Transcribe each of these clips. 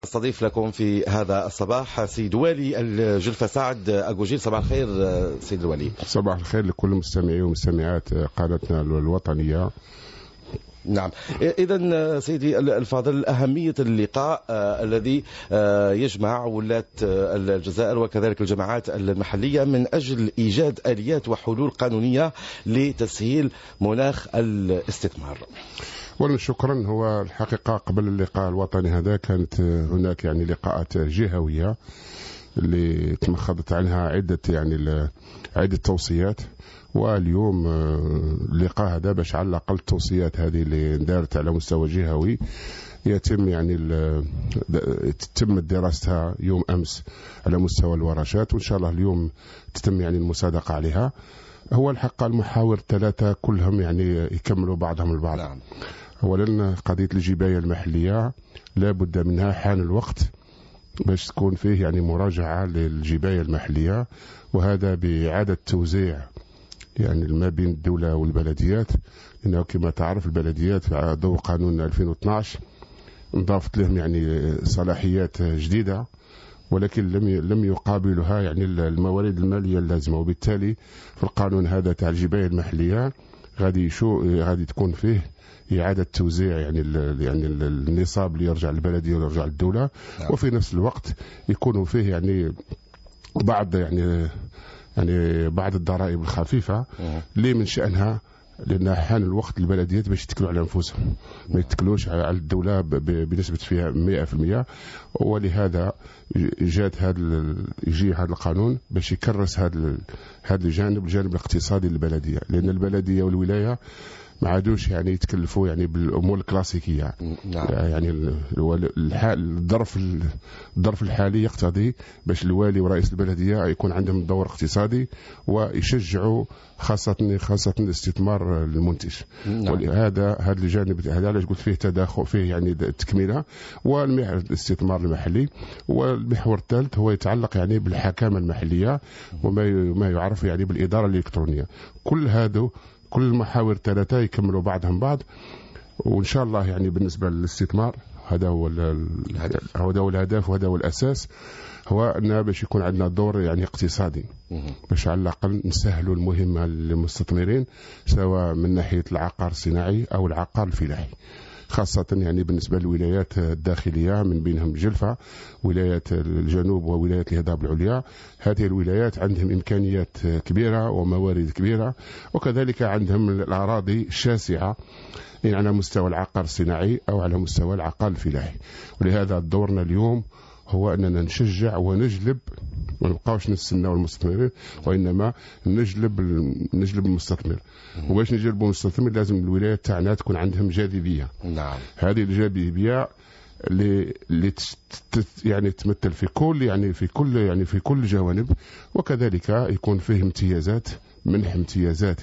استضيف لكم في هذا الصباح سيد والي الجلفة سعد أجوجيل. صباح الخير سيد الوالي. صباح الخير لكل مستمعي ومستمعات قناتنا الوطنية. نعم، إذن سيدي الفاضل، أهمية اللقاء الذي يجمع ولاة الجزائر وكذلك الجماعات المحلية من أجل إيجاد آليات وحلول قانونية لتسهيل مناخ الاستثمار. شكرا. هو الحقيقة قبل اللقاء الوطني هذا كانت هناك لقاءات جهوية اللي تمخضت عنها عدة توصيات، واليوم اللقاء هذا باش على الأقل التوصيات هذه اللي دارت على مستوى جهوي يتم تم دراستها يوم أمس على مستوى الورشات، وإن شاء الله اليوم تتم المصادقة عليها. هو الحق المحاور الثلاثة كلهم يكملوا بعضهم البعض. نعم. أولا قضية الجباية المحلية لا بد منها، حان الوقت باش تكون فيه مراجعة للجباية المحلية، وهذا بإعادة توزيع ما بين الدولة والبلديات، لأنه كما تعرف البلديات ضوء قانون 2012 انضافت لهم صلاحيات جديدة، ولكن لم يقابلها الموارد المالية اللازمة، وبالتالي في القانون هذا تاع الجباية المحلية غادي تكون فيه إعادة توزيع النصاب اللي يرجع للبلدية ويرجع للدولة. نعم. وفي نفس الوقت يكونوا فيه بعض الضرائب الخفيفة اللي من شأنها، لأن حان الوقت البلديات باش يتكلوا على أنفسهم، ما يتكلوش على الدولة بنسبة فيها 100%. ولهذا يجي هذا القانون باش يكرس هذا الجانب الاقتصادي للبلدية، لأن البلدية والولاية ما عادوش يتكلفوا بالامور الكلاسيكيه. نعم. الظرف الحالي يقتضي باش الوالي ورئيس البلديه يكون عندهم دور اقتصادي ويشجعوا خاصه الاستثمار المنتج. نعم. ولهذا هذا الجانب هذا علاش قلت فيه تداخل، فيه التكمله والمحور الاستثمار المحلي. والمحور الثالث هو يتعلق بالحكامه المحليه وما يعرف بالاداره الالكترونيه. كل المحاور الثلاثة يكملوا بعضهم بعض، وإن شاء الله بالنسبة للاستثمار هذا هو الهدف وهذا هو الأساس، هو أنه باش يكون عندنا دور اقتصادي باش على الأقل نسهلوا المهمة للمستثمرين، سواء من ناحية العقار الصناعي أو العقار الفلاحي، خاصة بالنسبة للولايات الداخلية من بينهم جلفة، ولايات الجنوب وولايات الهضاب العليا. هذه الولايات عندهم إمكانيات كبيرة وموارد كبيرة، وكذلك عندهم الأراضي الشاسعة على مستوى العقار الصناعي أو على مستوى العقار الفلاحي. ولهذا دورنا اليوم هو أننا نشجع ونجلب، ما نبقاوش نستناو المستثمرين، وإنما نجلب المستثمر. وباش نجلبوا المستثمر لازم الولايات تاعنا تكون عندهم جاذبية. نعم. هذه الجاذبية اللي تمثل في كل الجوانب، وكذلك يكون فيه امتيازات، منح امتيازات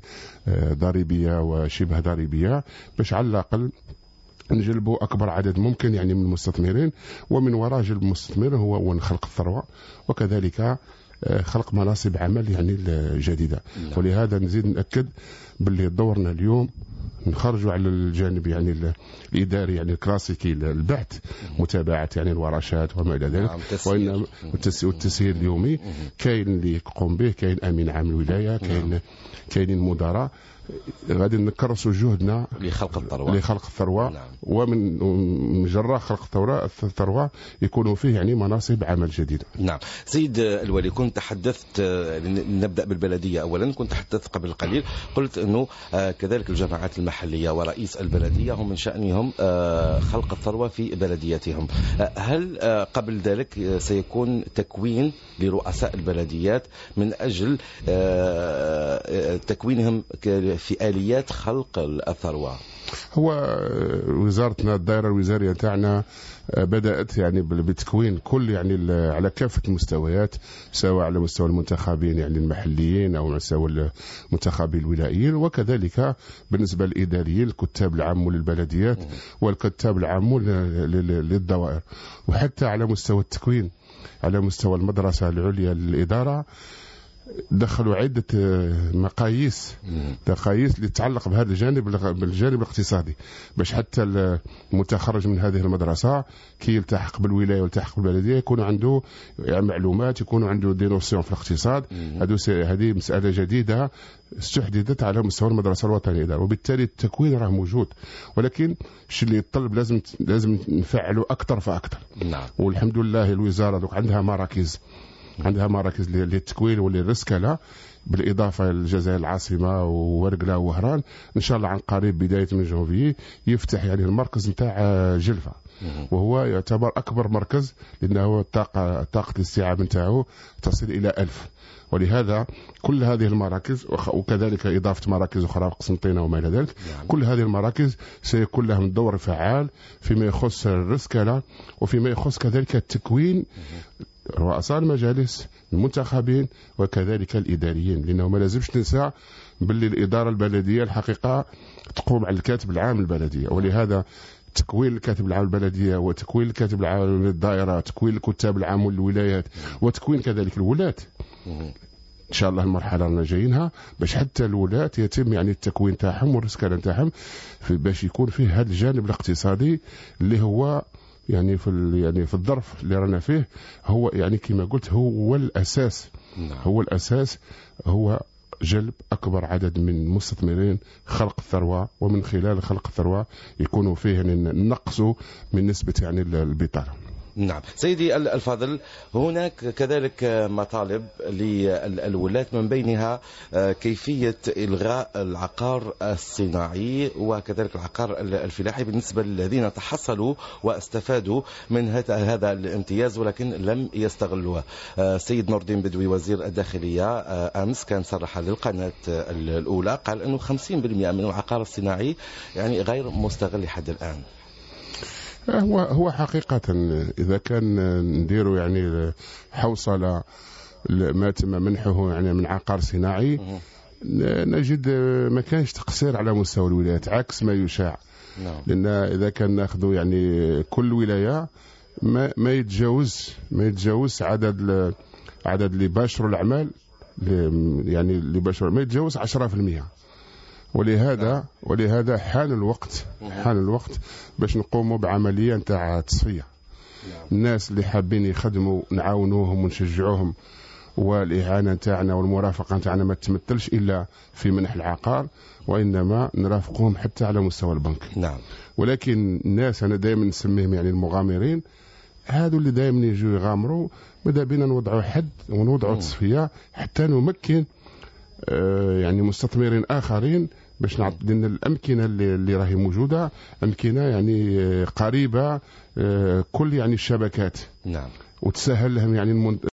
ضريبية وشبه ضريبية، باش على الأقل نجلبوا أكبر عدد ممكن من المستثمرين. ومن وراء جلب المستثمر هو خلق الثروة، وكذلك خلق مناصب عمل جديدة. ولهذا نزيد نأكد باللي دورنا اليوم نخرجوا على الجانب الإداري الكلاسيكي البحث، متابعة الورشات وما إلى ذلك، والتسهيل اليومي. كاين اللي يقوم به، كاين أمين عام الولاية، كاين مدراء. غادي نكرسوا جهدنا لخلق الثروة. نعم. ومن جراء خلق الثروة يكونوا فيه مناصب عمل جديدة. نعم. سيد الولي، كنت تحدثت، نبدأ بالبلدية أولا، كنت تحدثت قبل قليل، قلت أنه كذلك الجماعات المحلية ورئيس البلدية هم من شأنهم خلق الثروة في بلدياتهم. هل قبل ذلك سيكون تكوين لرؤساء البلديات من أجل تكوينهم في آليات خلق الثروة؟ هو وزارتنا الدائرة الوزارية تاعنا بدأت بتكوين كل على كافة المستويات، سواء على مستوى المنتخبين المحليين أو مستوى المنتخبين الولائيين، وكذلك بالنسبة للإداريين الكتاب العام للبلديات والكتاب العام للدوائر، وحتى على مستوى التكوين على مستوى المدرسة العليا للإدارة. دخلوا عدة مقاييس اللي تتعلق بهذا بالجانب الاقتصادي، باش حتى المتخرج من هذه المدرسة كي يلتحق بالولاية ويلتحق بالبلدية يكون عنده معلومات، يكون عنده دي نوسيون في الاقتصاد. هذه مسألة جديدة استحدثت على مستوى المدرسة الوطنية، وبالتالي التكوين راه موجود، ولكن الشيء اللي يطلب لازم نفعله أكثر فأكثر. نعم. والحمد لله الوزارة عندها مراكز للتكوين وللرسكلة، بالإضافة للجزائر العاصمة وورقلة ووهران. إن شاء الله عن قريب بداية من جانفي يفتح يعني المركز نتاع جلفة، وهو يعتبر أكبر مركز لأنه طاقة الاستيعاب نتاعو تصل إلى 1000. ولهذا كل هذه المراكز وكذلك إضافة مراكز أخرى قسنطينة وما إلى ذلك، كل هذه المراكز سيكون لهم دور فعال فيما يخص الرسكلة وفيما يخص كذلك التكوين رؤساء المجالس المنتخبين وكذلك الإداريين، لأنه ما لازمش ننسى باللي الإدارة البلدية الحقيقة تقوم على الكاتب العام البلدية. ولهذا تكوين الكاتب العام البلدية وتكوين الكاتب العام للدائرة، تكوين الكتاب العام للولايات، وتكوين كذلك الولاة. إن شاء الله المرحلة اللي جايينها باش حتى الولاة يتم يعني التكوين تاعهم والرسكلة تاعهم باش يكون فيه هذا الجانب الاقتصادي اللي هو يعني في الظرف اللي رانا فيه، هو يعني كما قلت هو الأساس. هو الأساس، هو جلب أكبر عدد من المستثمرين، خلق الثروة، ومن خلال خلق الثروة يكونوا فيه يعني نقصوا من نسبة يعني البطالة. نعم سيدي الفاضل، هناك كذلك مطالب للولاة من بينها كيفية إلغاء العقار الصناعي وكذلك العقار الفلاحي بالنسبة للذين تحصلوا واستفادوا من هذا الامتياز ولكن لم يستغلوه. السيد نور الدين بدوي وزير الداخلية أمس كان صرح للقناة الأولى قال أنه 50% من العقار الصناعي يعني غير مستغل لحد الآن. هو حقيقة إذا كان نديروا يعني حوصلة ما تم منحه يعني من عقار صناعي نجد ما كانش تقصير على مستوى الولايات عكس ما يشاع. لأن إذا كان ناخذوا يعني كل ولاية ما يتجاوز عدد اللي باشروا الأعمال يعني اللي باشروا ما يتجاوز 10%. ولهذا حان الوقت باش نقوموا بعملية نتاع تصفية. الناس اللي حابين يخدموا نعاونوهم ونشجعوهم، والإعانة نتاعنا والمرافقة نتاعنا ما تمثلش إلا في منح العقار، وإنما نرافقهم حتى على مستوى البنك. نعم. ولكن الناس أنا دائما نسميهم يعني المغامرين، هذو اللي دائما يجوا يغامروا، ماذا بينا نوضعوا حد ونوضعوا تصفية حتى نمكن يعني مستثمرين آخرين باش نعطي لنا الأمكنة اللي راهي موجودة أمكنة يعني قريبة كل يعني الشبكات. نعم. وتسهل لهم يعني